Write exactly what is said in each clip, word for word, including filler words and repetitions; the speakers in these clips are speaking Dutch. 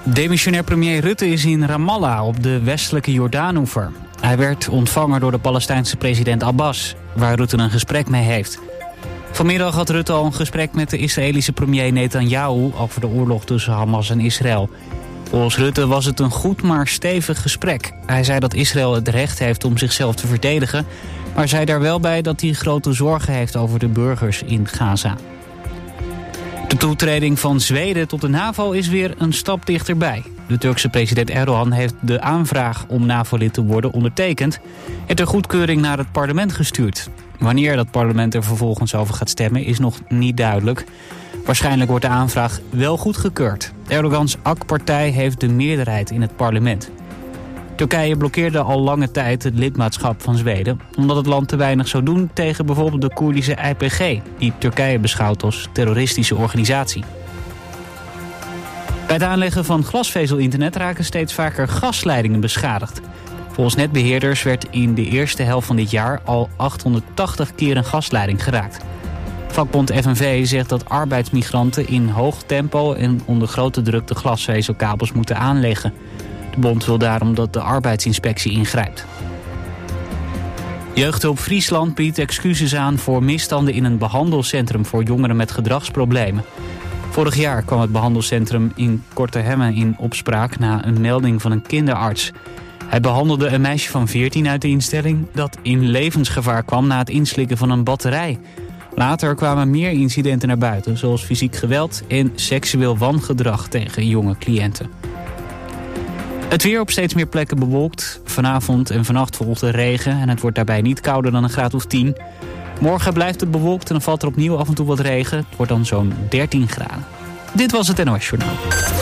Demissionair premier Rutte is in Ramallah op de westelijke Jordaanoever. Hij werd ontvangen door de Palestijnse president Abbas, waar Rutte een gesprek mee heeft. Vanmiddag had Rutte al een gesprek met de Israëlische premier Netanyahu over de oorlog tussen Hamas en Israël. Volgens Rutte was het een goed maar stevig gesprek. Hij zei dat Israël het recht heeft om zichzelf te verdedigen, maar zei daar wel bij dat hij grote zorgen heeft over de burgers in Gaza. De toetreding van Zweden tot de NAVO is weer een stap dichterbij. De Turkse president Erdogan heeft de aanvraag om NAVO-lid te worden ondertekend en ter goedkeuring naar het parlement gestuurd. Wanneer dat parlement er vervolgens over gaat stemmen is nog niet duidelijk. Waarschijnlijk wordt de aanvraag wel goedgekeurd. Erdogans A K-partij heeft de meerderheid in het parlement. Turkije blokkeerde al lange tijd het lidmaatschap van Zweden, omdat het land te weinig zou doen tegen bijvoorbeeld de Koerdische I P G, die Turkije beschouwt als terroristische organisatie. Bij het aanleggen van glasvezelinternet raken steeds vaker gasleidingen beschadigd. Volgens netbeheerders werd in de eerste helft van dit jaar al achthonderdtachtig keer een gasleiding geraakt. Vakbond F N V zegt dat arbeidsmigranten in hoog tempo en onder grote druk de glasvezelkabels moeten aanleggen. De bond wil daarom dat de arbeidsinspectie ingrijpt. Jeugdhulp Friesland biedt excuses aan voor misstanden in een behandelcentrum voor jongeren met gedragsproblemen. Vorig jaar kwam het behandelcentrum in Kortehemme in opspraak na een melding van een kinderarts. Hij behandelde een meisje van veertien uit de instelling dat in levensgevaar kwam na het inslikken van een batterij. Later kwamen meer incidenten naar buiten, zoals fysiek geweld en seksueel wangedrag tegen jonge cliënten. Het weer op steeds meer plekken bewolkt. Vanavond en vannacht volgt er regen en het wordt daarbij niet kouder dan een graad of tien. Morgen blijft het bewolkt en dan valt er opnieuw af en toe wat regen. Het wordt dan zo'n dertien graden. Dit was het N O S Journaal.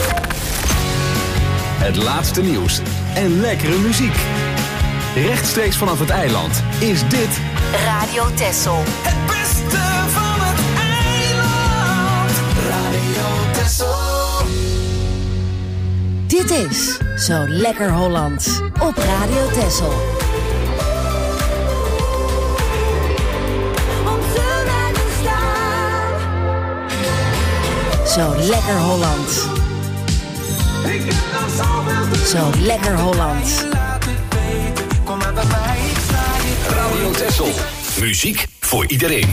Het laatste nieuws en lekkere muziek. Rechtstreeks vanaf het eiland is dit Radio Texel. Het beste van het eiland. Radio Texel. Dit is Zo Lekker Hollands op Radio Texel. Zo Lekker Hollands. Zo Lekker Hollands. Radio Texel. Muziek voor iedereen.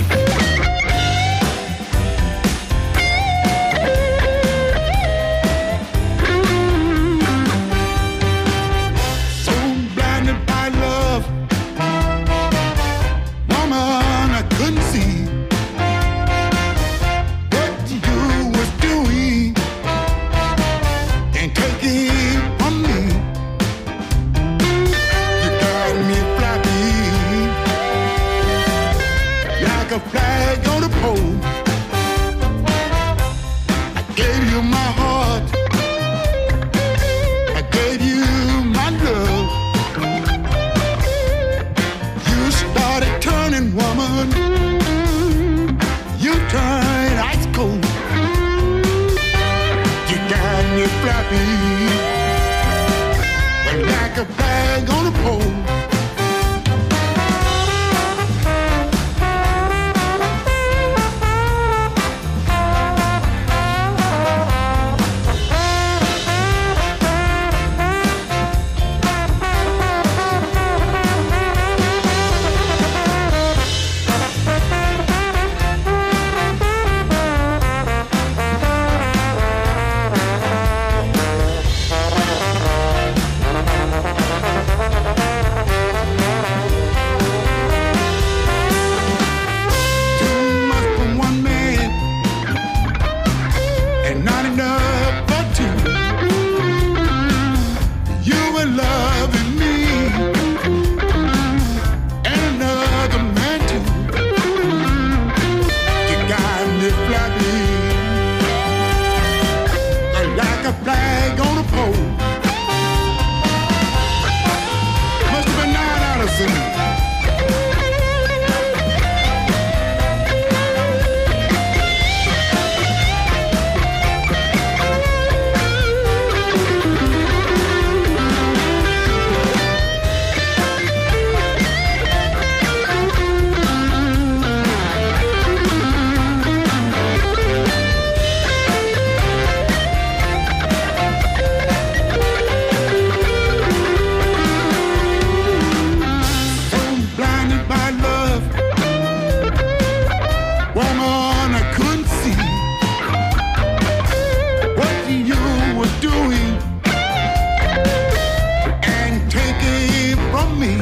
were doing and taking from me.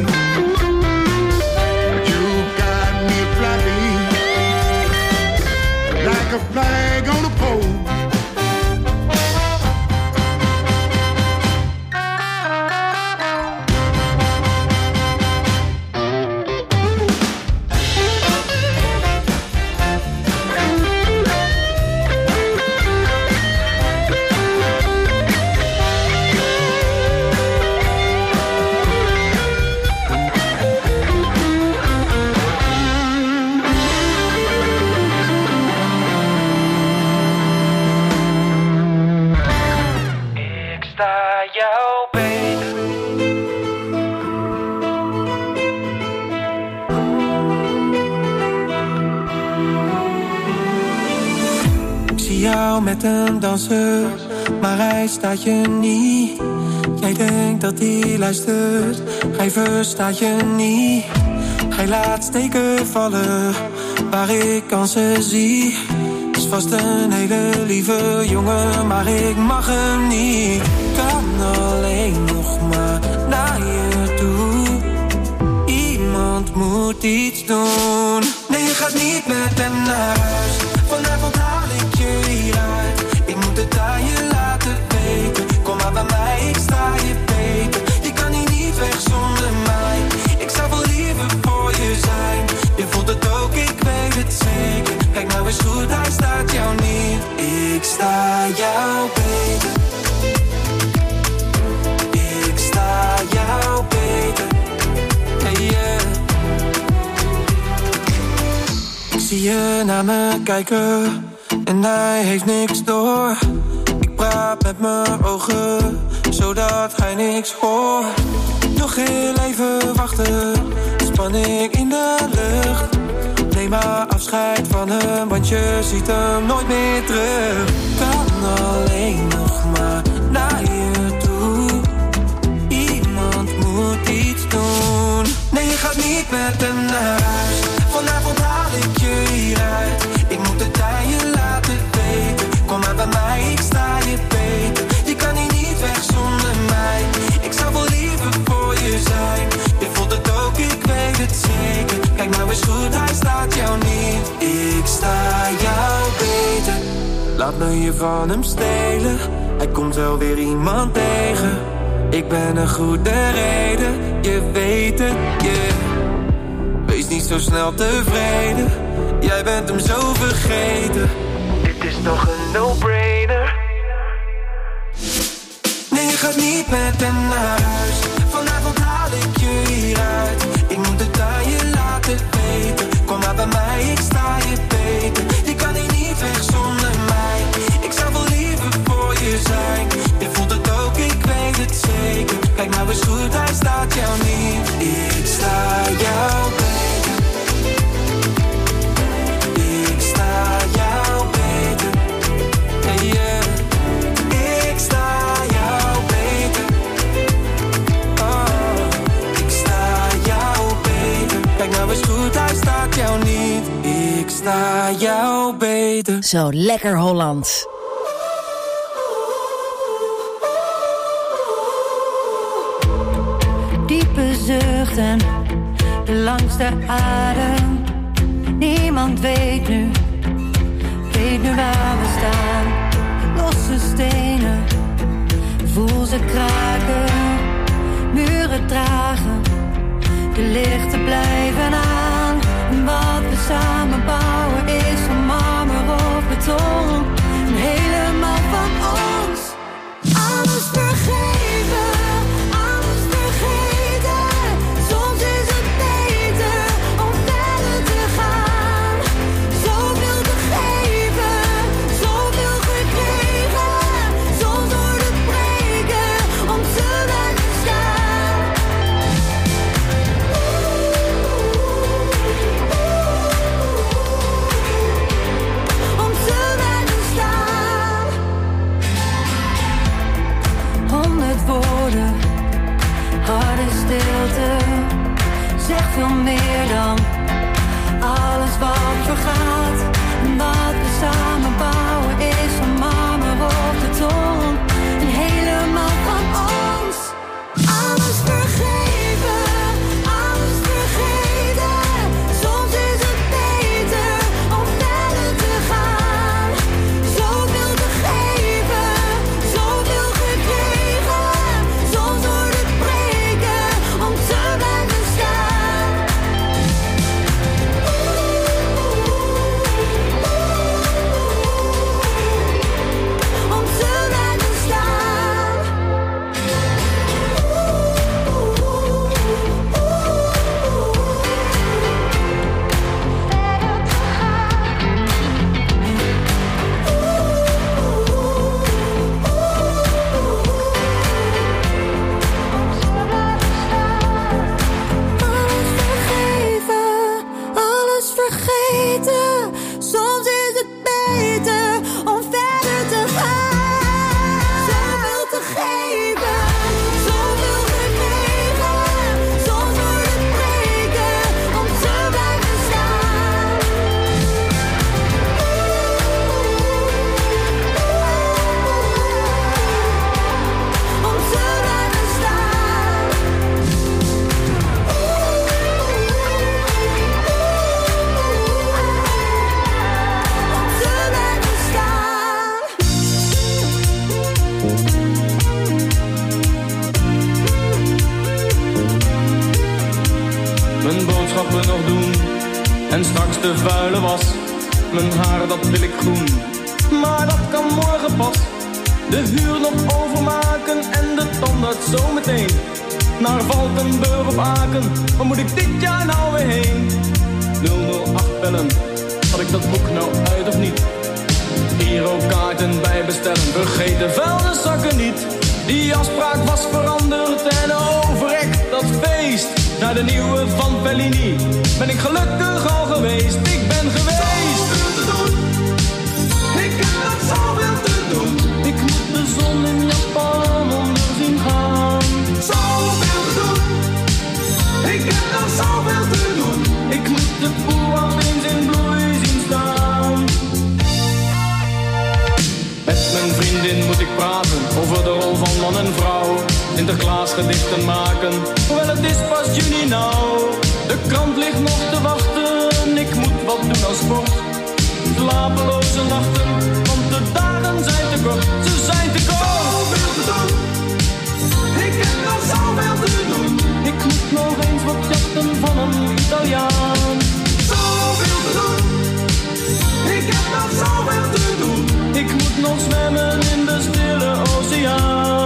You got me flapping like a flag on a pole. Met een danser, maar hij staat je niet. Jij denkt dat hij luistert, hij verstaat je niet. Hij laat steken vallen, waar ik kansen zie. Is vast een hele lieve jongen, maar ik mag hem niet. Kan alleen nog maar naar je toe. Iemand moet iets doen. Nee, je gaat niet met hem naar huis. Vanavond haal ik je hieruit. Ik moet het aan je laten weten. Kom maar bij mij, ik sta je beter. Je kan hier niet weg zonder mij. Ik zou wel liever voor je zijn. Je voelt het ook, ik weet het zeker. Kijk nou eens goed, hij staat jou niet. Ik sta jou beter. Ik sta jou beter. Hey yeah. Ik zie je naar me kijken en hij heeft niks door. Ik praat met mijn ogen, zodat hij niks hoort. Nog heel even wachten, spanning in de lucht. Neem maar afscheid van hem, want je ziet hem nooit meer terug. Kan alleen nog maar naar je toe. Iemand moet iets doen. Nee, je gaat niet met hem naar huis. Vanavond haal ik je hieruit. Ik moet het aan je laten weten. Kom maar bij mij, ik sta je beter. Je kan hier niet weg zonder mij. Ik zou wel liever voor je zijn. Je voelt het ook, ik weet het zeker. Kijk nou eens goed, hij staat jou niet. Ik sta jou beter. Laat me je van hem stelen. Hij komt wel weer iemand tegen. Ik ben een goede reden, je weet het, yeah. Wees niet zo snel tevreden. Jij bent hem zo vergeten. Dit is toch een no-brainer. Nee, je gaat niet met hem naar huis. Vanavond haal ik je hieruit. Ik moet het aan je laten weten. Kom maar bij mij, ik sta je beter. Je kan hier niet weg zonder mij. Ik zou wel liever voor je zijn. Je voelt het ook, ik weet het zeker. Kijk nou eens goed, hij staat jou niet. Ik sta jou beter. Ik sta jou beter. Hey yeah. Ik sta jou beter. Oh, ik sta jou beter. Kijk nou eens goed, hij staat jou niet. Ik sta jou beter. Zo lekker Holland. Diepe zuchten, de langste adem. Niemand weet nu, weet nu waar we staan. Losse stenen, voel ze kraken. Muren dragen, de lichten blijven aan. En wat we samen bouwen is van marmer of beton. En helemaal van ons, alles vergeven. Veel meer dan alles wat vergaat. En wat we samen bouwen is van marmer of beton. En straks de vuile was, mijn haar dat wil ik groen. Maar dat kan morgen pas, de huur nog overmaken en de tandarts zometeen. Naar Valkenburg op Aken, waar moet ik dit jaar nou weer heen? nul nul acht bellen, had ik dat boek nou uit of niet? Girokaarten bij bestellen, vergeet de vuilniszakken niet. Die afspraak was veranderd en overrekt dat feest. Naar de nieuwe van Bellini ben ik gelukkig al geweest. Ik ben geweest. Zoveel te doen, ik heb nog zoveel te doen. Ik moet de zon in Japan onder zien gaan. Zoveel te doen, ik heb nog zoveel te doen. Ik moet de boel eens in bloei zien staan. Met mijn vriendin moet ik praten over de rol van man en vrouw. Sinterklaas gedichten maken, hoewel het is pas juni nou. De krant ligt nog te wachten, ik moet wat doen als sport. Slapeloze nachten, want de dagen zijn te kort. Ze zijn te kort. Zoveel te doen, ik heb nog zoveel te doen. Ik moet nog eens wat jatten van een Italiaan. Zoveel te doen, ik heb nog zoveel te doen. Ik moet nog zwemmen in de stille oceaan.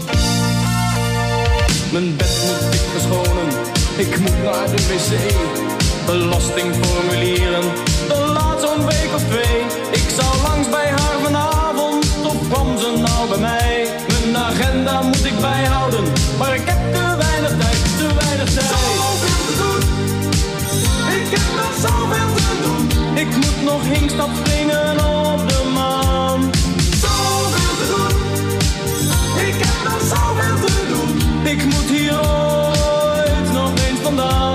Mijn bed moet ik verschonen, ik moet naar de wc. Belastingformulieren, dat laat zo'n week of twee. Ik zou langs bij haar vanavond, of kwam ze nou bij mij? Mijn agenda moet ik bijhouden, maar ik heb te weinig tijd, te weinig tijd. Zoveel te doen, ik heb nog zoveel te doen. Ik moet nog Hinkstad springen op de maan. Zoveel te doen, ik heb nog zoveel te doen. Ik moet hier ooit nog eens vandaan.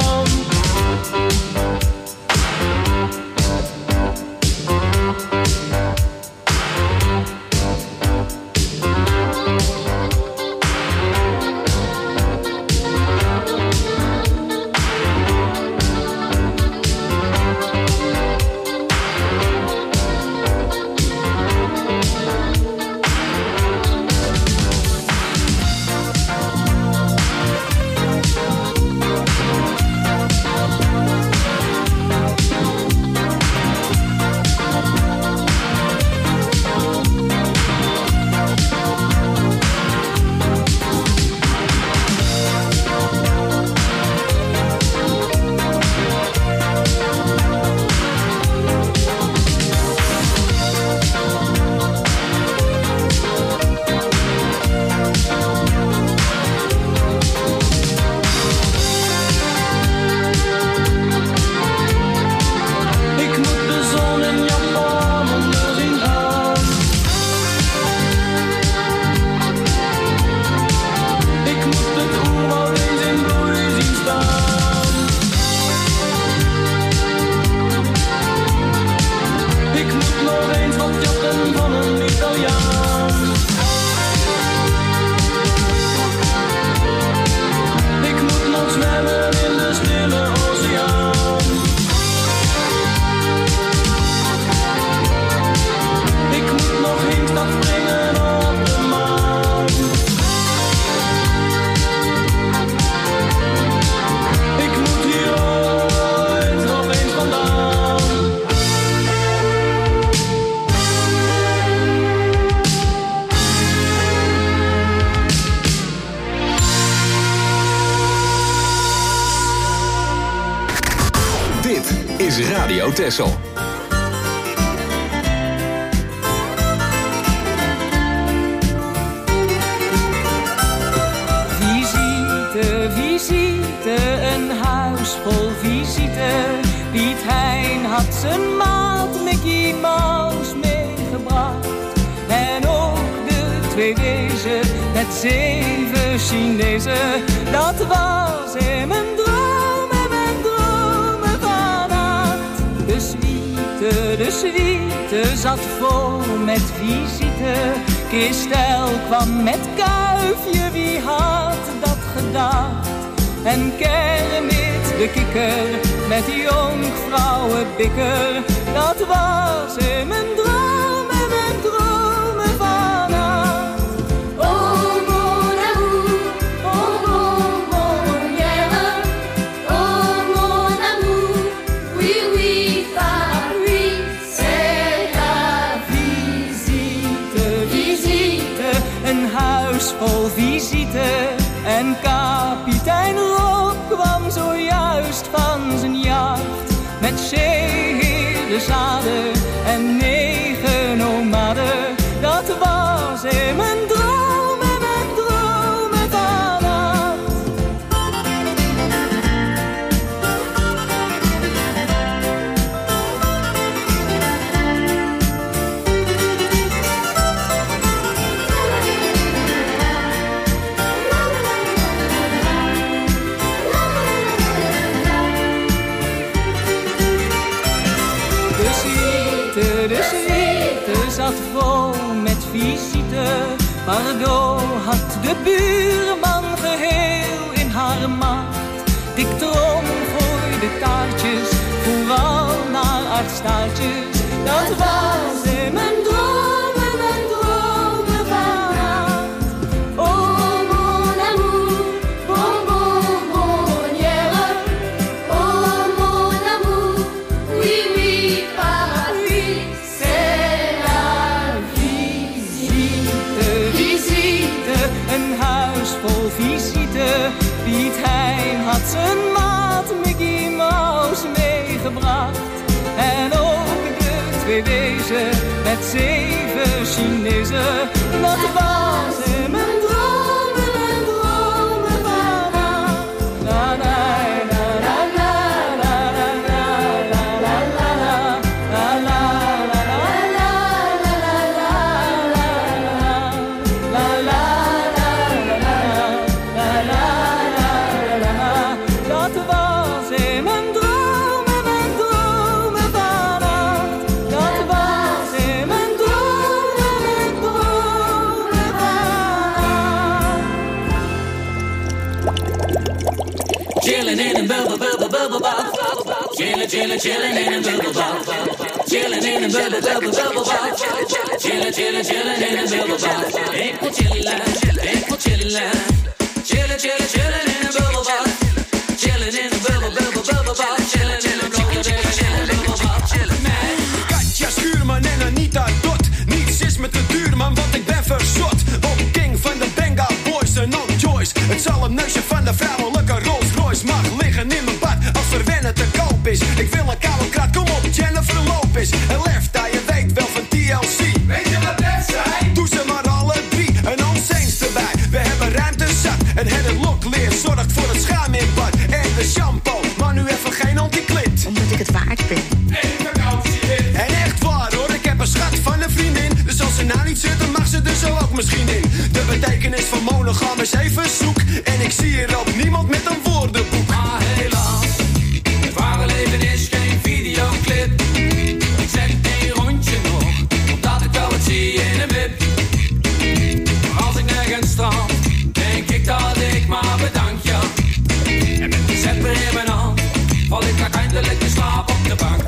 Radio Texel. Visite, visite, een huis vol visite. Piet Hein had zijn maat Mickey Mouse meegebracht. En ook de twee wezen met zeven Chinezen. Dat was in mijn droom en mijn dromen vannacht. De suite, de suite zat vol met visite. Christel kwam met kuifje, wie had dat gedacht? En Kermit de kikker met jonkvrouwenbikker. Dat was in mijn droom en mijn dromen vannacht. Oh mon amour, oh mon mon yeah. Oh mon amour, oui oui visite. En kapitein Rob kwam zojuist van zijn jacht. Met zeeherenzaden en negen nomaden. Dat was in mijn droom en mijn dromen vannacht. De suite zat vol met visite. Margot had de buurman geheel in haar macht. Dik Trom gooide taartjes, vooral naar aardstaartjes. Dat was in mijn dromen, mijn dromen vannacht. Oh mon amour, bonbon, bonbonnière. Oh mon amour, oui oui parapluie. C'est la visite. Visite, een huis vol visite. Piet Hein had zijn maat Mickey Mouse meegebracht. En ook de twee wezen met zeven Chinezen. Dat was in mijn dromen, mijn dromen vannacht. La la la la la la la la la la la la la la la dat was in mijn dromen, mijn dromen vannacht. Dat was in mijn dromen, mijn dromen vannacht. Chillin' in een bubble, bubble, bubble bath. Chillin', chillin', chillin' in een bubble bath. Chillin' in een bubble, bubble, bubble bath. Chillin', chillin', chillin' in een bubble bath. Ik wil chillen, ik wil chillen. Chillin', chillin', chillin' in een bubble bath. Chillin' in een bubble, bubble, bubble bath. Chillin', chillin', chillin', chillin' in een bubble bath. Chillin'. Katja Schuurman en Anita Dot. Niets is me te duur, man, want ik ben verzot. Op King van de Benga Boys en No Choice. Het zalmneusje van de vrouwelijke Rolls Royce mag liggen in mijn bad als verwennen te koop is. Ik wil een koude krat, kom op, Jennifer Lopez. En Lefta, je weet wel van T L C. Weet je wat dat zijn? Doe ze maar alle drie, en ons eens erbij. We hebben ruimte zat en het lokleer zorgt voor het schaam in bad. En de shampoo, maar nu even geen anti-klit. Omdat ik het waard ben. En echt waar hoor, ik heb een schat van een vriendin. Dus als ze nou niet zit, dan mag ze er zo ook misschien in. De betekenis van monogam is even zoek. En ik zie hier ook niemand met een woordenboek. Maar helaas, het ware leven is geen videoclip. Ik zeg één rondje nog, omdat ik wel wat zie in een wip. Maar als ik nergens strand, denk ik dat ik maar bedank je. En met die zepper in mijn hand, val ik uiteindelijk in slaap op de bank.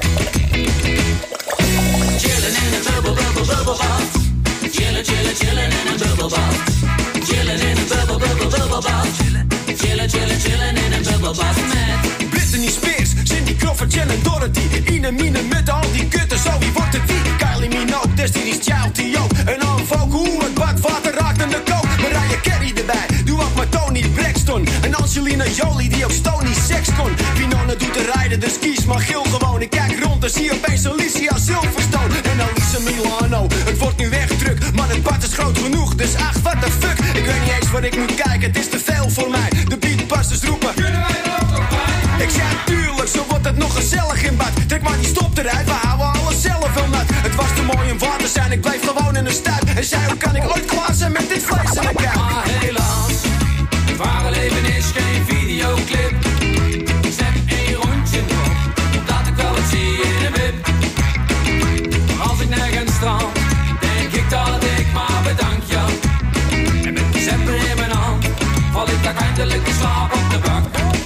Chillen in een bubbel, bubbel, bubbelbad. Chillen, chillen, chillen in een bubbelbad. Chillen in een bubbel, bubbel, bubbelbad. Chillen, chillen, chillen in een bubbelbad met Britney Spears, Cindy Crawford, Jen en Dorothy. Ine, Mine, met al die kutten, zo wie wordt het wie? Kylie Minogue, Destiny's Child, T O. En dan folk, hoe het badwater raakt aan de kook. Mariah Carey erbij, doe ook maar Tony Braxton. En Angelina Jolie, die op Stony Sex kon. Winona doet de rijden, de skis, maar gil gewoon. Ik kijk rond en zie opeens Alicia Silverstone. En Alisa Milano, het wordt nu echt druk. Maar het bad is groot genoeg, dus ach, what the fuck. Ik weet niet eens waar ik moet kijken, het is te veel voor mij. De beatbusters roepen, kunnen wij er ook nog bij? Ik zei tuurlijk, zo wordt het nog gezellig in bad. Trek maar die stop eruit, we houden alles zelf wel nat. Het was te mooi om waar te zijn, ik bleef gewoon in een stuip. En zei, hoe kan ik ooit klaar zijn met dit vlees in de kuip? maar helaas, het ware leven is geen videoclip. Ik zeg één rondje nog, omdat ik wel wat zie in een wip. Maar als ik nergens strand, denk ik dat ik maar bedank je. En met die zepper in mijn hand, val ik uiteindelijk in slaap op de bank.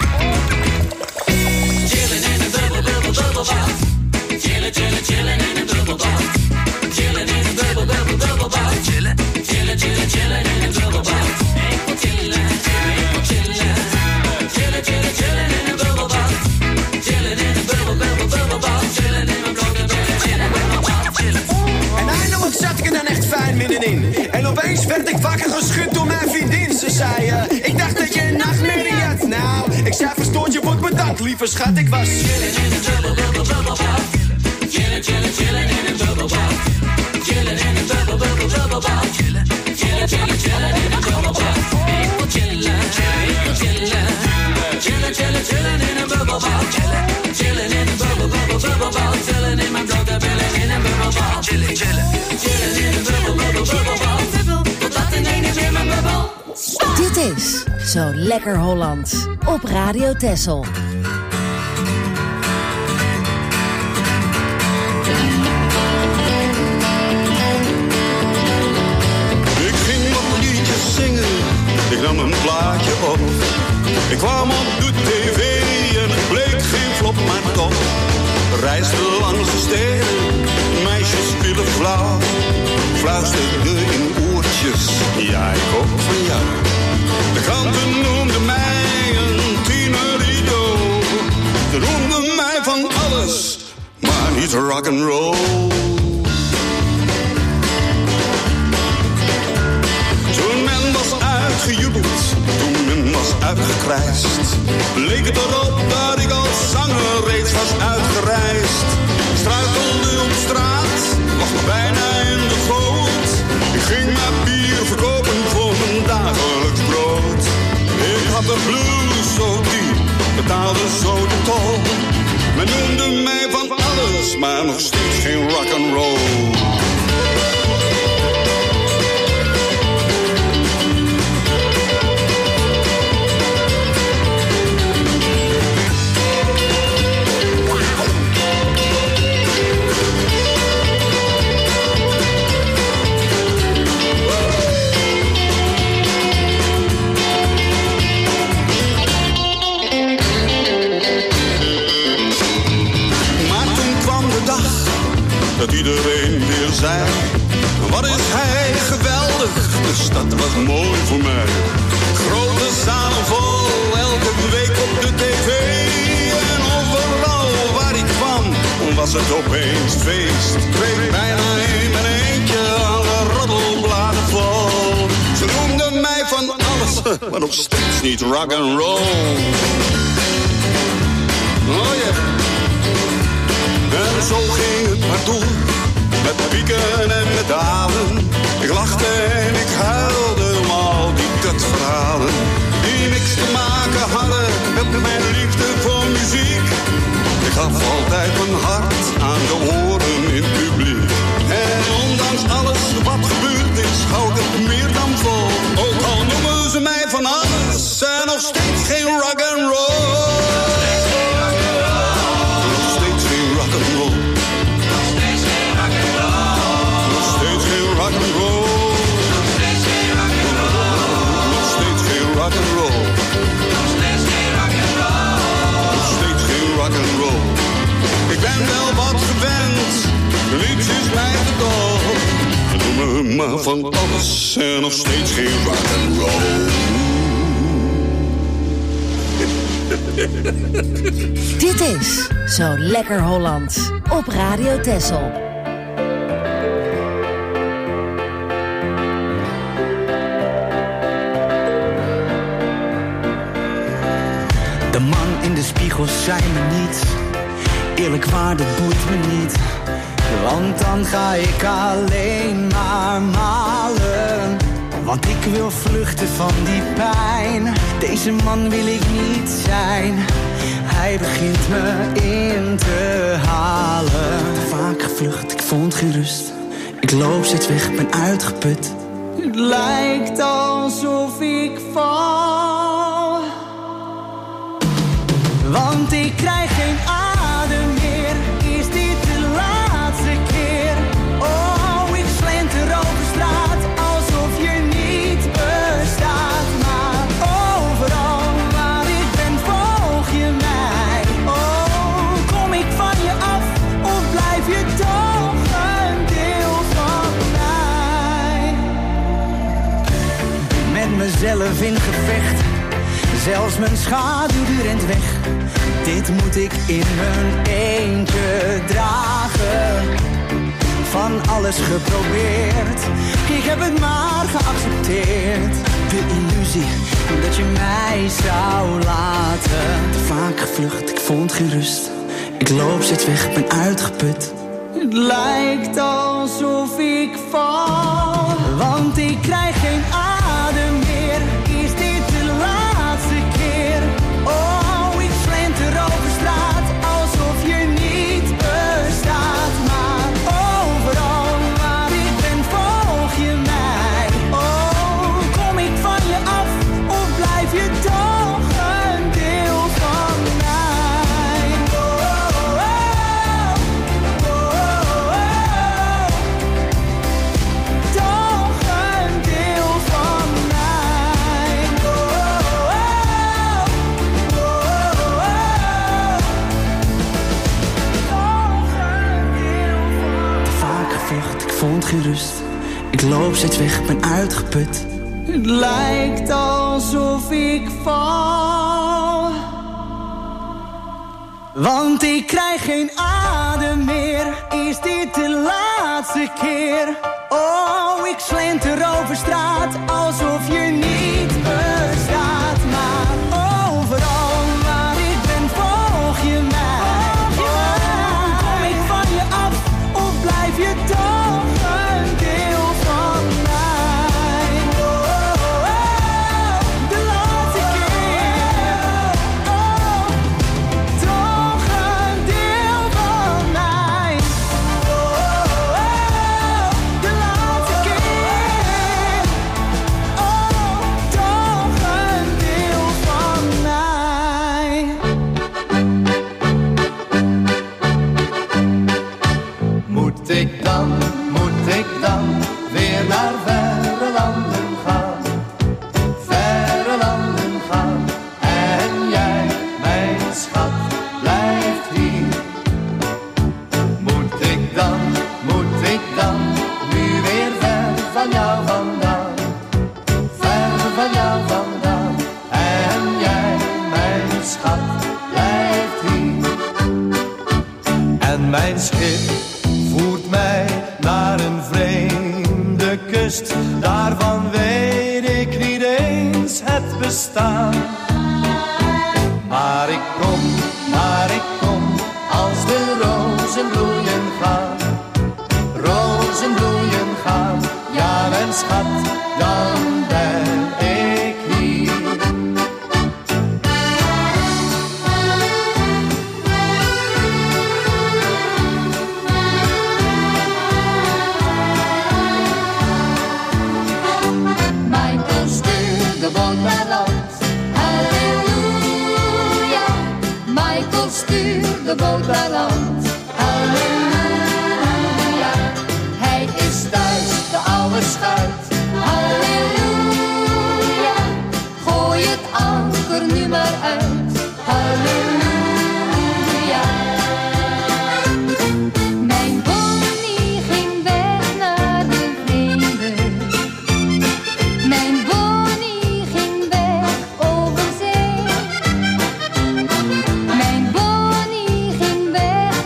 Chillen in een bubbel, bubbel, bubbelbad. Chillen, chillen, chillen in een bubbelbad. Chillen in een bubbel, bubbel, bubbelbad. Chillen, chillen, chillen, chillen in een bubbelbad. Ik wil chillen, ik wil chillen. Chillen, chillen, chillen in een bubbelbad. Chillen in een bubbel, bubbel, bubbelbad. Chillen in een blote chillen, chillen, bubbelbad. Chillen. En eindelijk zat ik er dan echt fijn middenin. En opeens werd ik wakker geschud door mijn vriendin. want je wordt bedankt, lieve schat. Ik was chillen in een bubbel, bubbel, bubbelbad. Chillen, chillen, chillen in een bubbelbad. Chillen in een bubbel, bubbel, bubbelbad. Chillen, chillen, chillen, chillen in een bubbelbad. Ik wil chillen, ik wil chillen. Chillen, chillen, chillen in een bubbelbad. Chillen, chillen in een bubbel, bubbel, bubbelbad. Chillen in mijn blote billen in een bubbelbad. Chillen, chillen, chillen in een bubbel, bubbel, bubbelbad. Totdat ineens weer mijn bubbel. Dit is Zo Lekker Hollands op Radio Texel. Ik ging wat liedjes zingen, ik nam een plaatje op. Ik kwam op de tv en het bleek geen flop, maar toch. Reisde langs de steden, meisjes spelen flauw. Fluisterde in oortjes, ja ik ook van jou. De kranten noemden mij een tienerito. Ze noemden mij van alles, maar niet rock'n'roll. Toen men was uitgejubeld, toen men was uitgekrijst, leek het erop dat ik als zanger reeds was uitgereisd. Ik struikelde op straat, lag bijna in de goot. Ik ging maar bier verkopen voor mijn dagelijks brood. Ik had de blues zo diep, betaalde zo de tol. Men noemde mij van alles, maar nog steeds geen rock'n'roll. Dat iedereen weer zei, wat is hij geweldig, de stad was mooi voor mij. Grote zalen vol, elke week op de tv. En overal waar ik kwam, was het opeens feest. Ik kreeg bijna in mijn eentje alle roddelbladen vol. Ze noemden mij van alles, maar nog steeds niet rock'n'roll. Oh yeah. En zo ging het maar door, met pieken en met dalen. Ik lachte en ik huilde om al die kutverhalen, die niks te maken hadden met mijn liefde voor muziek. Ik gaf altijd mijn hart aan de oren in het publiek. En ondanks alles wat gebeurd is, hou ik het meer dan vol. Ook al noemen ze mij van alles, en nog steeds geen rock'n'roll. Ik ben wel wat gewend, niets is mij te dol. Noem me maar van alles en nog steeds geen rock'n'roll. Dit is Zo Lekker Hollands op Radio Texel. De man in de spiegel zei me niets. Eerlijk waar, dat boeit me niet. Want dan ga ik alleen maar malen. Want ik wil vluchten van die pijn. Deze man wil ik niet zijn. Hij begint me in te halen. Te vaak gevlucht, ik vond geen rust. Ik loop steeds weg, ben uitgeput. Het lijkt alsof ik val. Want ik krijg geen adem meer. Is dit de laatste keer? Oh, ik slenter over straat alsof je niet bestaat. Maar overal waar ik ben volg je mij. Oh, kom ik van je af of blijf je toch een deel van mij? Met mezelf in gevecht. Zelfs mijn schaduw die rent weg. Dit moet ik in mijn eentje dragen. van alles geprobeerd. Ik heb het maar geaccepteerd. De illusie dat je mij zou laten. Te vaak gevlucht, ik vond geen rust. Ik loop steeds weg, ben uitgeput. Het lijkt alsof ik val, want ik krijg geen adem meer. Is dit de laatste keer? Oh, ik slenter over straat, alsof je niet bestaat. Maar overal waar ik ben, volg je mij. Oh, kom ik van je af, of blijf je toch een deel van mij? Oh, oh, oh, oh, oh, oh. Toch een deel van mij. Oh, oh, oh, oh, oh. Toch een deel van. Te vaak gevlucht, ik vond geen rust. Ik loop steeds weg, ben uitgeput. Het lijkt alsof ik val, want ik krijg geen adem meer. Is dit de laatste keer? Oh, ik slenter over straat, alsof je niet bestaat. Maar overal waar ik ben, volg je mij. Oh, kom ik van je af, of blijf je toch een deel van mij? Oh, oh, oh, de laatste keer. Oh, toch een deel van mij. Oh, oh, oh, de laatste keer. Oh, toch een deel van mij. Moet ik dan, moet ik dan weer naar verre landen gaan? Verre landen gaan. En jij, mijn schat, blijft hier. Moet ik dan, moet ik dan nu weer ver van jou vandaan? Ver van jou vandaan. En jij, mijn schat, blijft hier. En mijn schip voert mij naar een vreemde kust. Daarvan weet ik niet eens het bestaan. Maar ik kom, maar ik kom, als de rozen bloeien gaan. Rozen bloeien gaan, ja mijn schat, dan ben ik hier. Michael, stuur de boot naar land. Halleluja. Michael, stuur de boot naar land. Halleluja. Hij is thuis, de oude schuit. Halleluja. Gooi het anker nu maar uit. Halleluja. Mijn Bonnie ging weg naar de vreemde. Mijn Bonnie ging weg over zee. Mijn Bonnie ging weg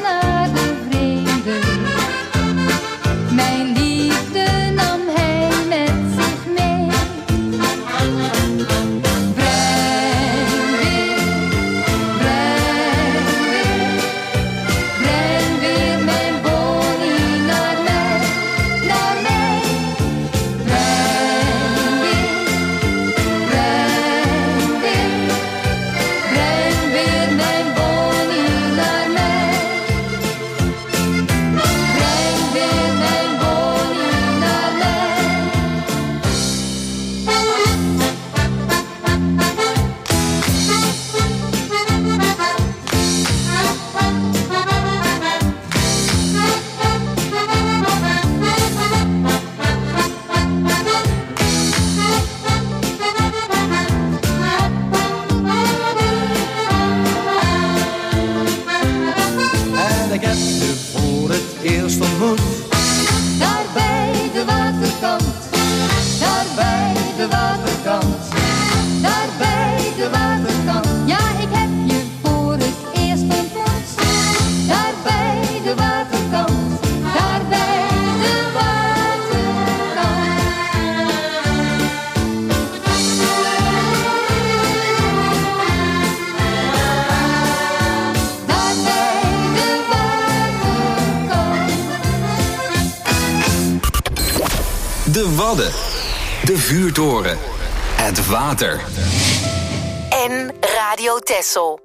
Wadden, de vuurtoren, het water. En Radio Texel.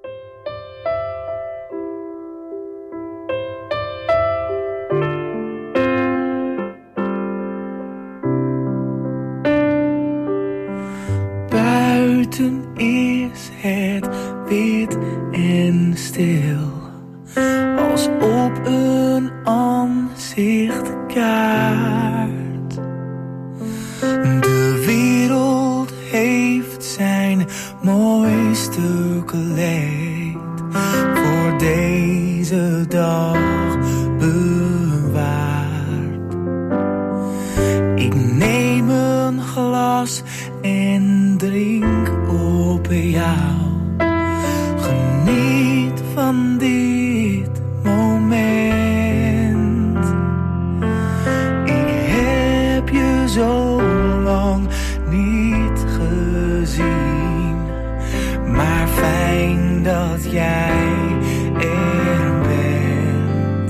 Buiten is het wit en stil, als op een aanzichtkaart. De wereld heeft zijn mooiste kleed voor deze dag bewaard. Ik neem een glas en drink op jou. Geniet van dit moment. Ik heb je zo lang niet gezien, maar fijn dat jij er bent.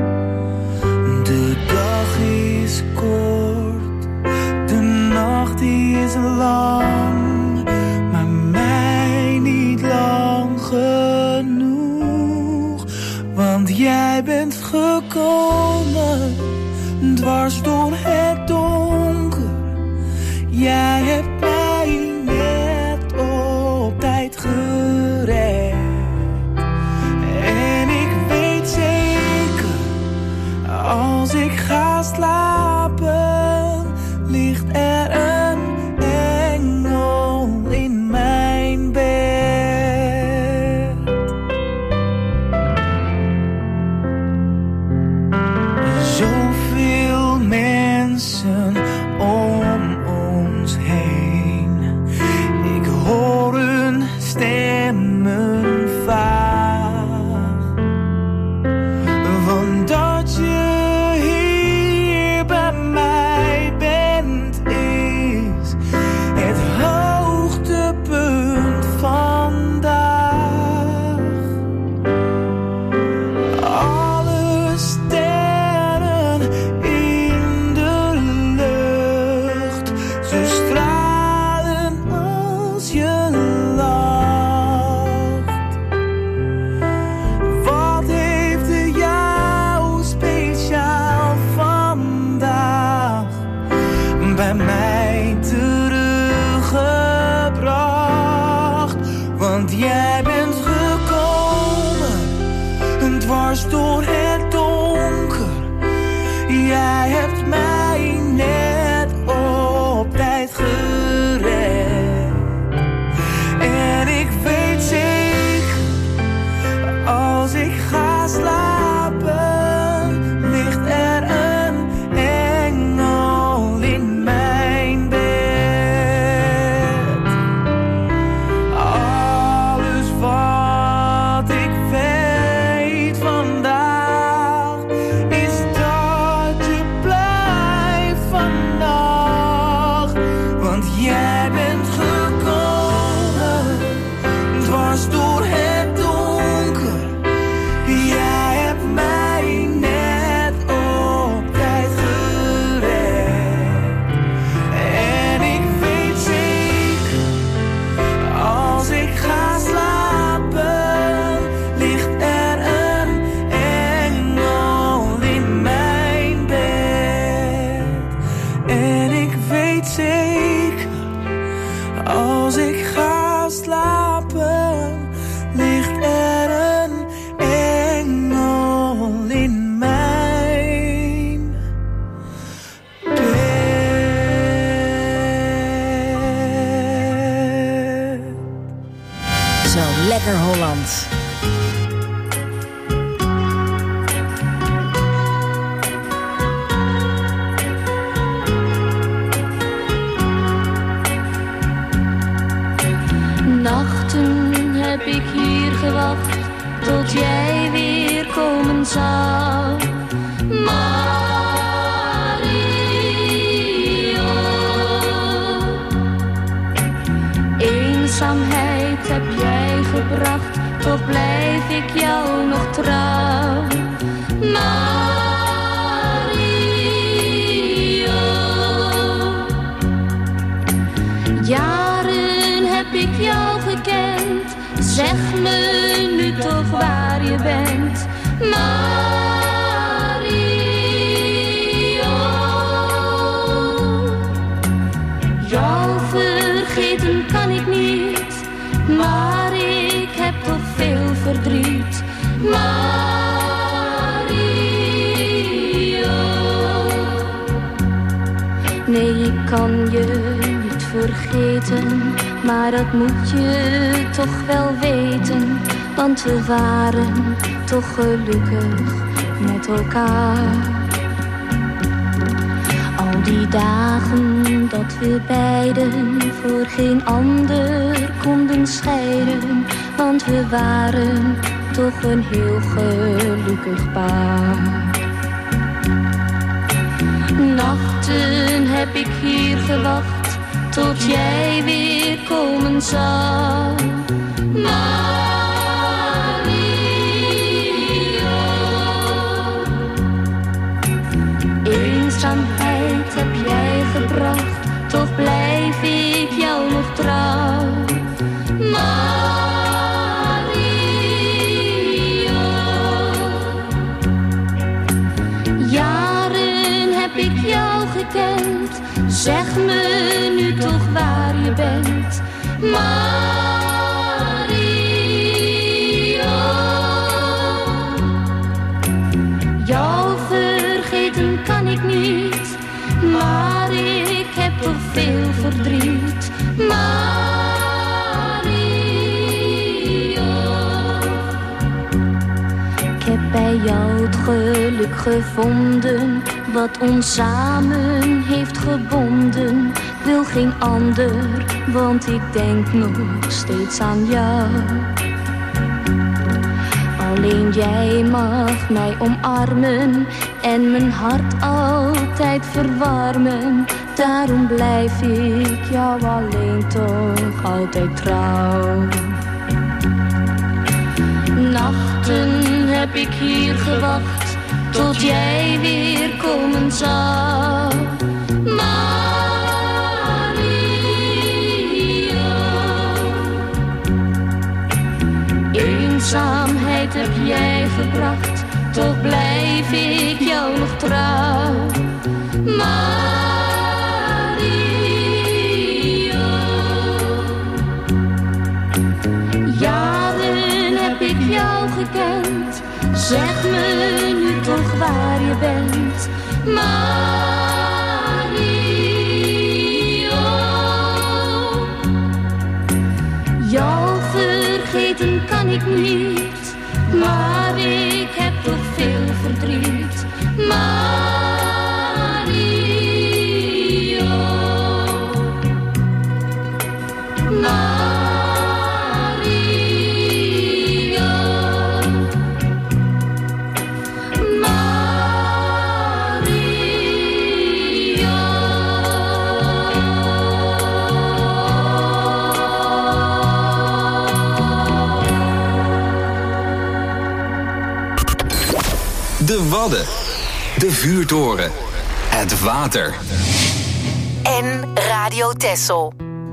De dag is kort, de nacht is lang, maar mij niet lang genoeg. Want jij bent gekomen, dwars door het donker. Jij hebt mij net op tijd gered. En ik weet zeker, als ik ga slapen, ligt er een engel in mijn bed. Zoveel mensen om ons heen, ik hoor hun stemmen vaag. Want dat je hier bij mij bent is het hoogtepunt vandaag. Alle sterren in de lucht, ze stralen als je lacht. Wat heeft jou speciaal vandaag bij mij teruggebracht? Want jij bent gekomen, dwars door het donker. Jij hebt mij net op tijd gered. En ik weet zeker, als ik ga slapen, ligt er een engel in mijn bed. Alles wat ik weet vandaag is dat je blijft vannacht. Want jij bent gekomen, dwars door het donker. Jij hebt mij net op tijd gered. En ik weet zeker, als ik ga slapen, ligt er een engel in mijn bed. En ik weet zeker, als ik ga slapen, ligt er een engel in mijn bed. Zo lekker Holland. Nachten heb ik hier gewacht tot jij weer komen zou. Mario, eenzaamheid heb jij gebracht, toch blijf ik jou nog trouw. Mario, jou gekend. Zeg me nu toch waar je bent, Mario. Jou vergeten kan ik niet, maar ik heb toch veel verdriet, Mario. Nee, ik kan je niet vergeten, maar dat moet je toch wel weten, want we waren toch gelukkig met elkaar. Al die dagen dat we beiden voor geen ander konden scheiden, want we waren toch een heel gelukkig paar. Nachten heb ik hier gewacht tot jij weer komen zou, Mario. Eenzaamheid heb jij gebracht, toch blijf ik jou nog trouw, Mario. Jaren heb ik jou gekend, zeg me nu toch waar je bent, Mario. Jou vergeten kan ik niet, maar ik heb toch veel verdriet, Mario. Ik heb bij jou het geluk gevonden, wat ons samen heeft gebonden. Ik wil geen ander, want ik denk nog steeds aan jou. Alleen jij mag mij omarmen en mijn hart altijd verwarmen. Daarom blijf ik jou alleen toch altijd trouw. Nachten heb ik hier gewacht tot jij weer komen zou, Mario. Eenzaamheid heb jij gebracht, toch blijf ik jou nog trouw, Mario. Jaren heb ik jou gekend, zeg me nu toch waar je bent, Mario. Jou vergeten kan ik niet, maar ik heb toch veel verdriet, Mario. Mario. De Wadden, de vuurtoren, het water. En Radio Texel.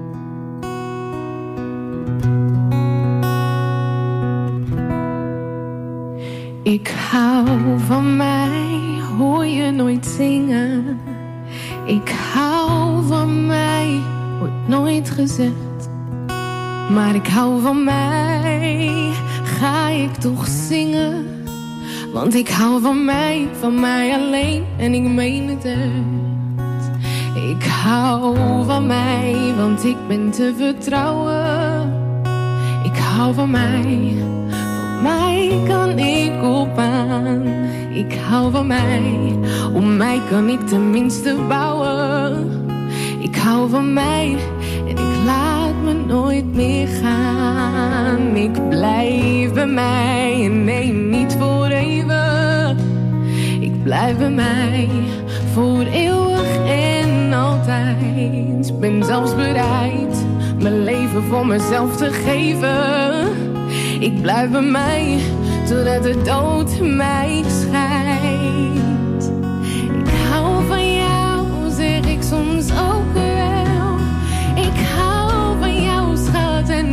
Ik hou van mij, hoor je nooit zingen. Ik hou van mij, wordt nooit gezegd. Maar ik hou van mij, ga ik toch zingen. Want ik hou van mij, van mij alleen en ik meen het echt. Ik hou van mij, want ik ben te vertrouwen. Ik hou van mij, van mij kan ik op aan. Ik hou van mij, om mij kan ik tenminste bouwen. Ik hou van mij en ik laat me nooit meer gaan. Ik blijf bij mij en nee, niet voor eeuwig. Ik blijf bij mij voor eeuwig en altijd. Ben zelfs bereid mijn leven voor mezelf te geven. Ik blijf bij mij totdat de dood mij scheidt. Ik hou van jou, zeg ik soms ook wel. Ik hou van jou, schat, en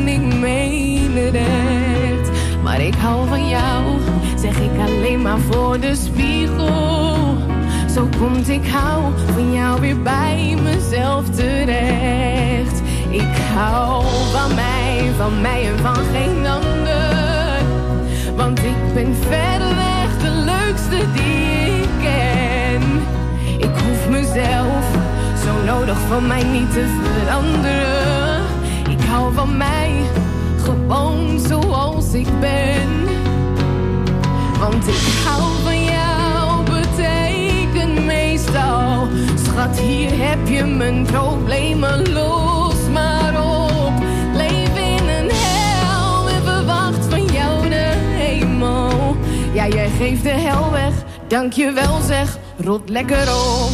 terecht. Maar ik hou van jou, zeg ik alleen maar voor de spiegel. Zo komt ik hou van jou weer bij mezelf terecht. Ik hou van mij, van mij en van geen ander. Want ik ben verreweg de leukste die ik ken. Ik hoef mezelf zo nodig van mij niet te veranderen. Ik hou van mij, gewoon zoals ik ben. Want ik hou van jou, betekent meestal. Schat, hier heb je mijn problemen, los maar op. Leef in een hel en verwacht van jou de hemel. Ja, jij geeft de hel weg, dank je wel zeg, rot lekker op.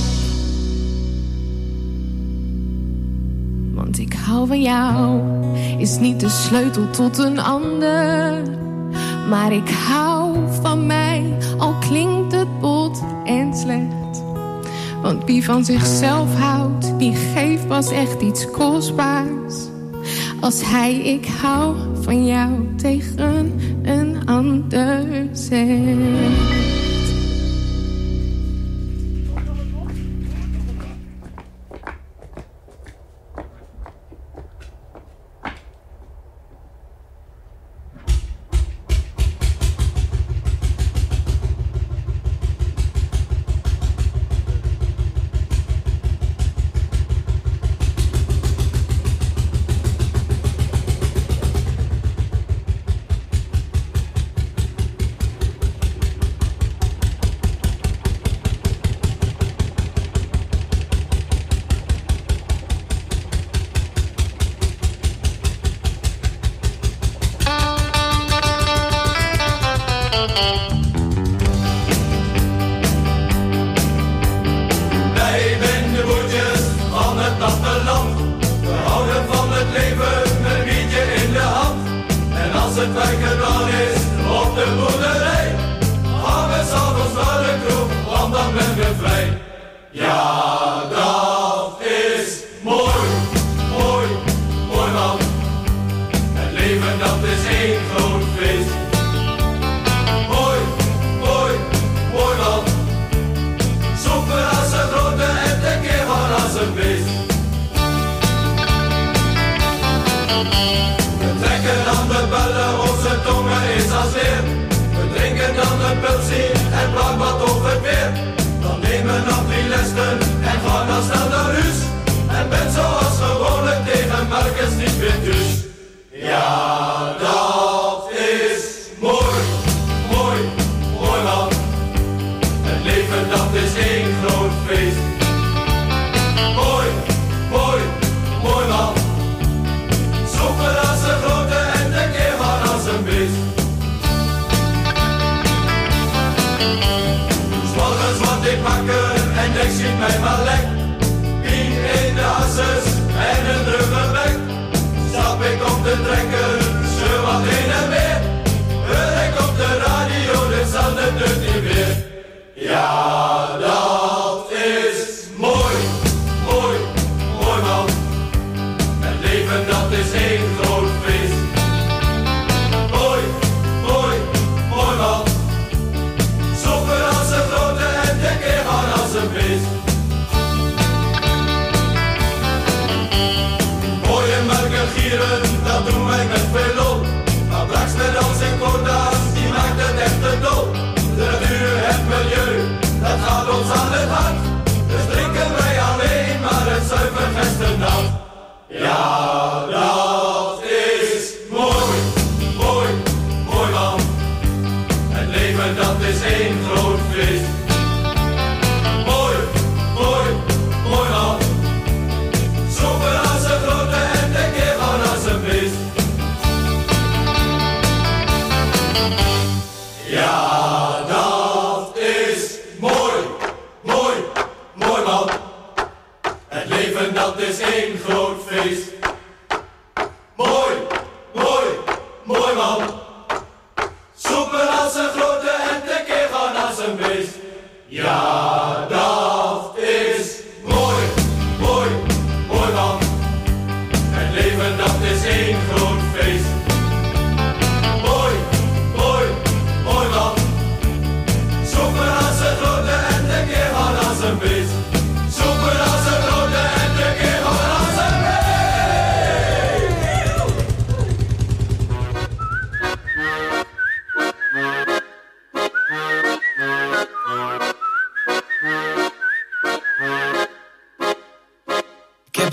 Want ik hou van jou, is niet de sleutel tot een ander. Maar ik hou van mij, al klinkt het bot en slecht. Want wie van zichzelf houdt, die geeft pas echt iets kostbaars. Als hij ik hou van jou tegen een ander zegt.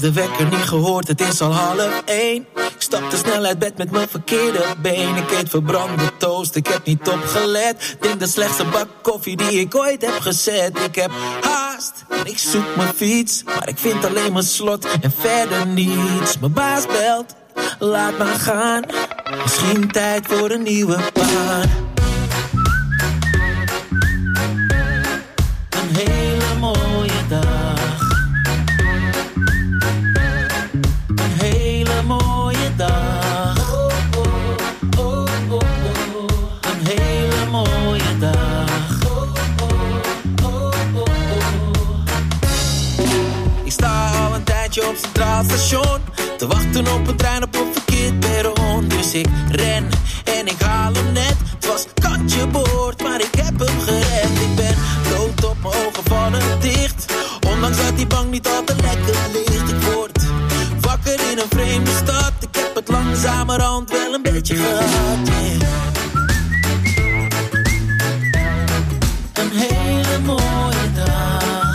de wekker niet gehoord, het is al half één. Ik stap te snel uit bed met mijn verkeerde been. Ik eet verbrande toast, ik heb niet opgelet. Denk de slechtste bak koffie die ik ooit heb gezet. Ik heb haast en ik zoek mijn fiets, maar ik vind alleen mijn slot en verder niets. Mijn baas belt, laat maar gaan. Misschien tijd voor een nieuwe baan. Een hele mooie dag. Een hele mooie dag. Oh, oh, oh, oh, oh. Een hele mooie dag. Oh, oh, oh, oh, oh. Ik sta al een tijdje op Centraal Station, te wachten op een trein op een verkeerd perron. Dus ik ren en ik haal hem net. Het was kantje boord, maar ik heb hem gered. Ik ben dood op mijn ogen vallen dicht, ondanks dat die bank niet altijd lekker ligt. Ik word wakker in een vreemde stad. Ik heb het langzamerhand wel een beetje gehad, yeah. Een hele mooie dag.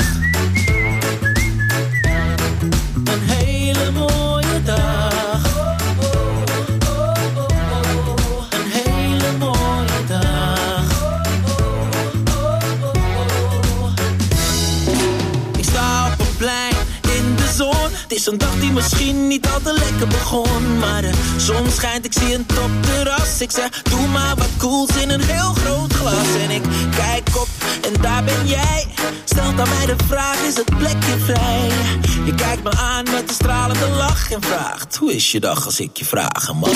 Een hele mooie dag. Oh, oh, oh, oh, oh. Een hele mooie dag. Oh, oh, oh, oh. Ik sta op een plein in de zon. Het is een dag die misschien niet al te lekker begon, maar de zon schijnt, ik zie een topterras. Ik zeg, doe maar wat cools in een heel groot glas. En ik kijk op en daar ben jij. Stelt aan mij de vraag, is het plekje vrij? Je kijkt me aan met een stralende lach en vraagt, hoe is je dag als ik je vragen mag?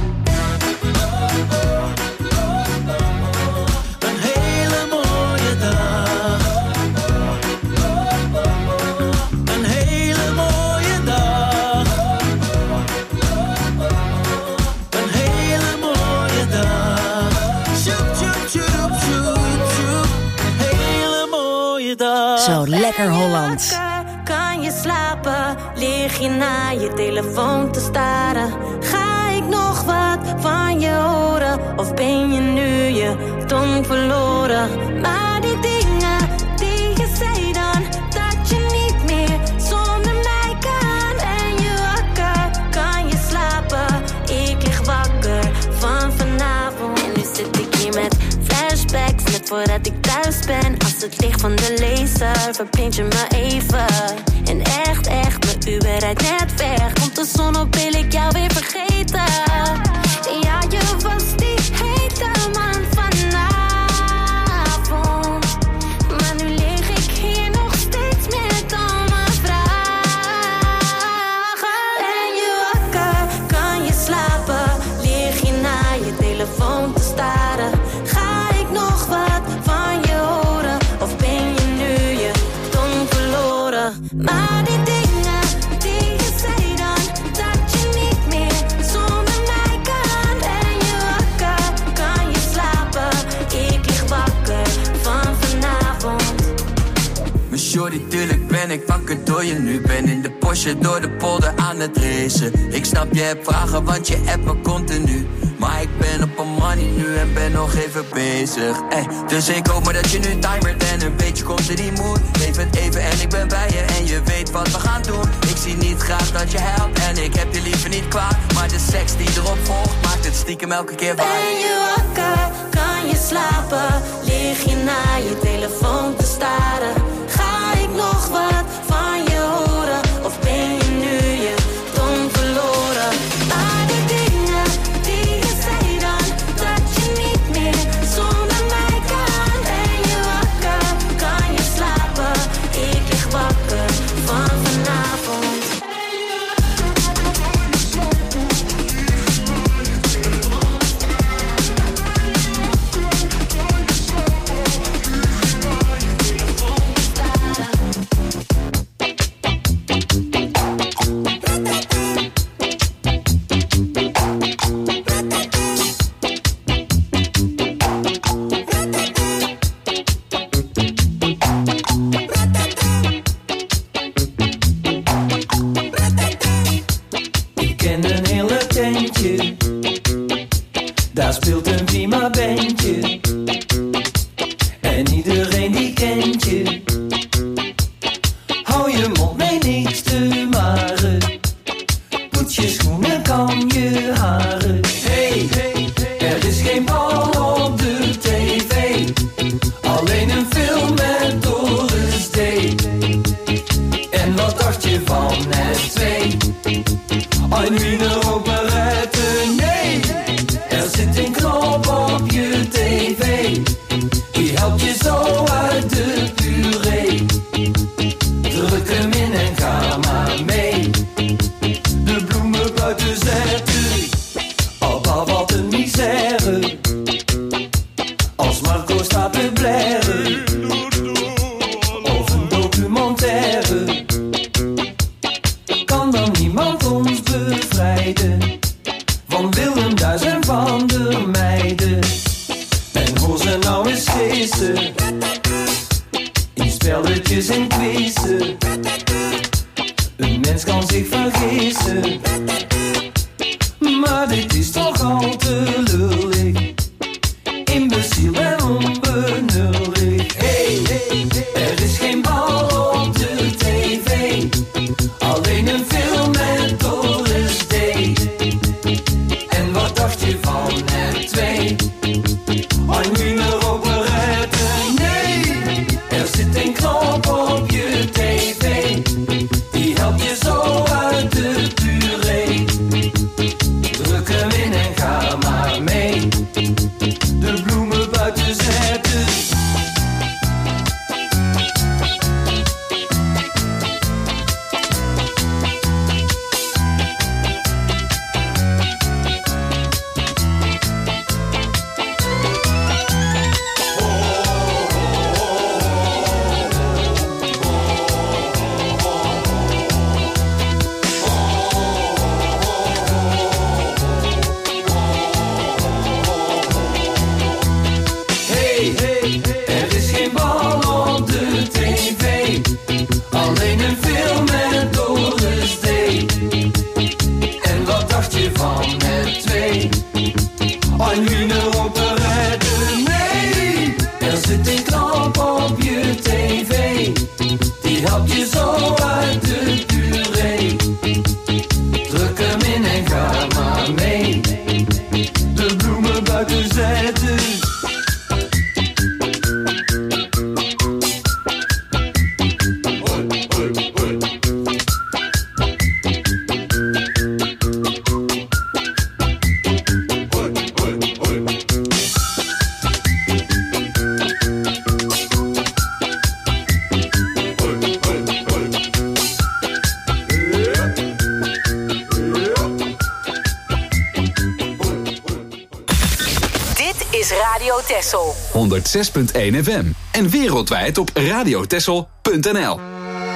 Een hele mooie dag. Een hele mooie dag. Een hele mooie dag. Sjoep, sjoep, sjoep, sjoep, sjoep. Hele mooie dag. Zo lekker Holland. Kan je slapen? Lig je naar je telefoon te staren? Ga ik nog wat van je horen? Of ben je nu je tong verloren? Maar die dingen die je zei dan, dat je niet meer zonder mij kan. En je wakker, kan je slapen? Ik lig wakker van vanavond. En nu zit ik hier met flashbacks, net voordat ik thuis ben. Als het licht van de laser verblind je me even. En echt, echt, mijn Uber rijdt net weg. Komt de zon op, wil ik jou weer vergeten. Ja, je was die hete man vanavond. Maar nu lig ik hier nog steeds met al mijn vragen. En je wakker, kan je slapen? Lig je naar je telefoon te staren? Ga ik nog wat van je horen? Of ben je nu je tong verloren? Maar die dingen die je zei dan, dat je niet meer zonder mij kan. En je wakker, kan je slapen? Ik lig wakker van vanavond. Mijn shorty, tuurlijk ben ik wakker door je nu. Ben in de Porsche door de polder aan het racen. Ik snap je hebt vragen, want je appt me continu. Maar ik ben op een money nu en ben nog even bezig, eh. Dus ik hoop maar dat je nu timert en een beetje komt in die mood. Leef het even en ik ben bij je en je weet wat we gaan doen. Ik zie niet graag dat je helpt en ik heb je liever niet kwaad. Maar de seks die erop volgt maakt het stiekem elke keer waar. Ben je wakker, kan je slapen? Lig je naar je telefoon te staren? Ga ik nog wat van je horen? Of ben je nu je tong verloren? Maar die dingen die je zei dan, dat je niet meer zonder mij kan. Ben je wakker, kan je slapen? Ik lig wakker van vanavond. maar dit is toch al te lullig. Imbeciel en onbenullig. Hey, hey, er is geen bal op de tv. Alleen een film met Doris D. En wat dacht je van het twee? Een operette, nee. Er zit een knop op je tv. Die helpt je zo uit de puree. Druk hem in en ga maar mee. De bloemen buiten zetten. honderd zes punt één F M en wereldwijd op radiotessel punt n l.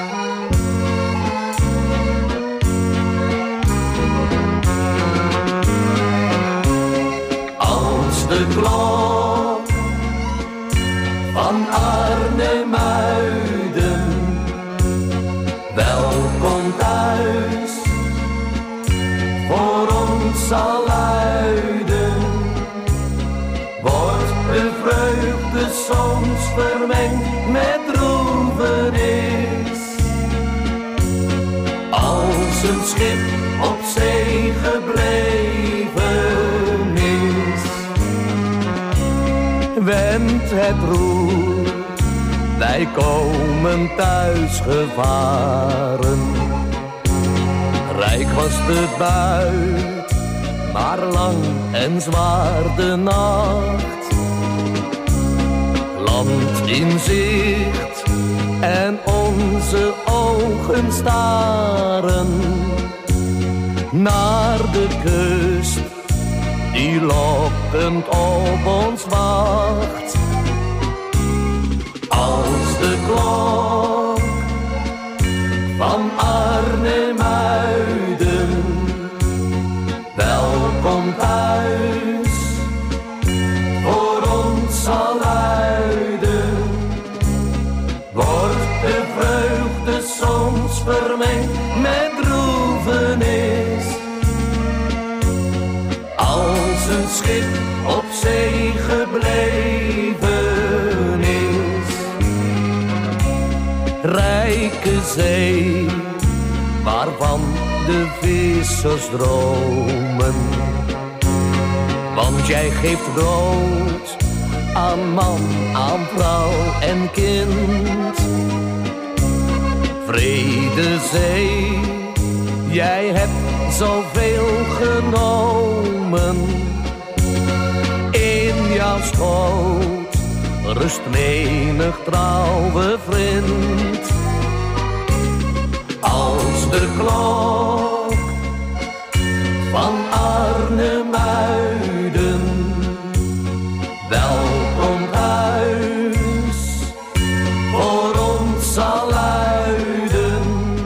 Als de klok van Arnhem-Muiden welkom thuis voor ons zal luiden, wordt de vreugde soms vermengd met droevenis. Als een schip op zee gebleven is, wendt het roer, wij komen thuis gevaren. Rijk was de buit, maar lang en zwaar de nacht. Land in zicht en onze ogen staren naar de kust die lokkend op ons wacht. Als de klok van Arnhem-Muiden welkom thuis voor ons zal luiden, wordt de vreugde soms vermengd met droevenis. Als een schip op zee gebleven is, rijke zee waarvan de vissers dromen. Want jij geeft brood aan man, aan vrouw en kind. Vrede zee, jij hebt zoveel genomen. In jouw schoot rust menig trouwe vriend. Als de klok van Arnhem-Muiden welkom thuis voor ons zal luiden,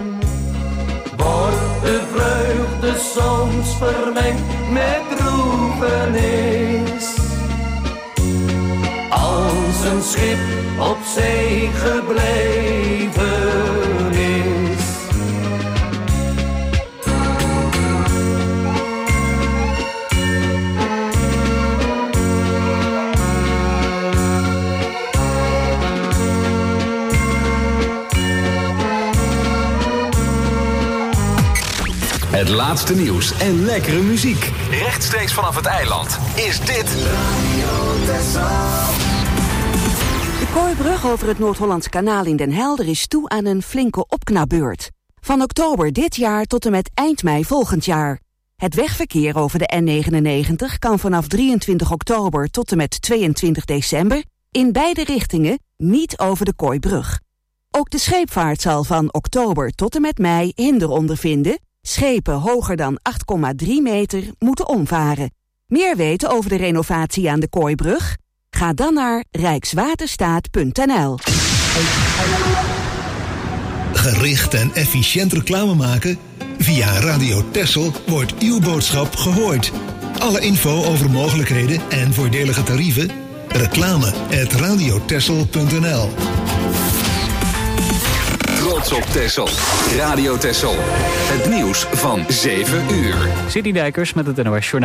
wordt de vreugde soms vermengd met droevenis. Als een schip op zee gebleven is. Het laatste nieuws en lekkere muziek. Rechtstreeks vanaf het eiland is dit Radio Texel. De Kooibrug over het Noord-Hollandse kanaal in Den Helder is toe aan een flinke opknapbeurt. Van oktober dit jaar tot en met eind mei volgend jaar. Het wegverkeer over de N negenennegentig kan vanaf drieëntwintig oktober tot en met tweeëntwintig december... in beide richtingen niet over de Kooibrug. Ook de scheepvaart zal van oktober tot en met mei hinder ondervinden. Schepen hoger dan acht komma drie meter moeten omvaren. Meer weten over de renovatie aan de Kooibrug? Ga dan naar rijkswaterstaat punt n l. Gericht en efficiënt reclame maken? Via Radio Texel wordt uw boodschap gehoord. Alle info over mogelijkheden en voordelige tarieven? Reclame at radiotexel punt n l. Trots op Texel. Radio Texel. Het nieuws van zeven uur. City Dijkers met het N O S Journaal.